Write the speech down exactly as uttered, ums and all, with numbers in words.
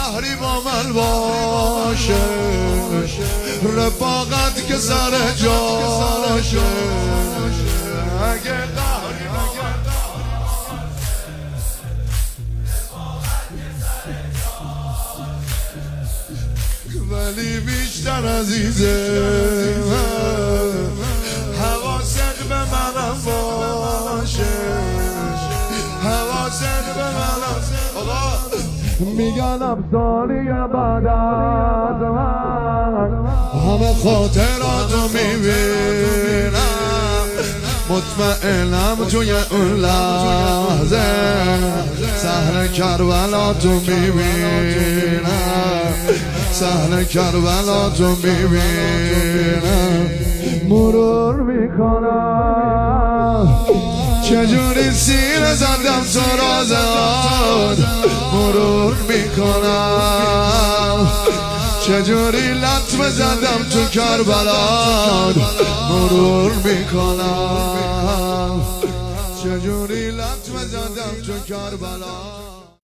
قهری با من باشه، رفاقت که سر جاشه. اگه قهری با من ولی بیشتر عزیزه حواست به منم باشه، حواست به منم. میگنم سالی بعد از من همه خاطراتو میبینم، مطمئنم توی اون لحظه صحنه کربلا تو میبینم، صحنه کربلا تو میبینم. مرور میکنم چجوری سینه زدم تو رازات، مرور میکنم چجوری لطمه زدم تو کربلا، مرور میکنم چجوری لطمه زدم تو کربلا.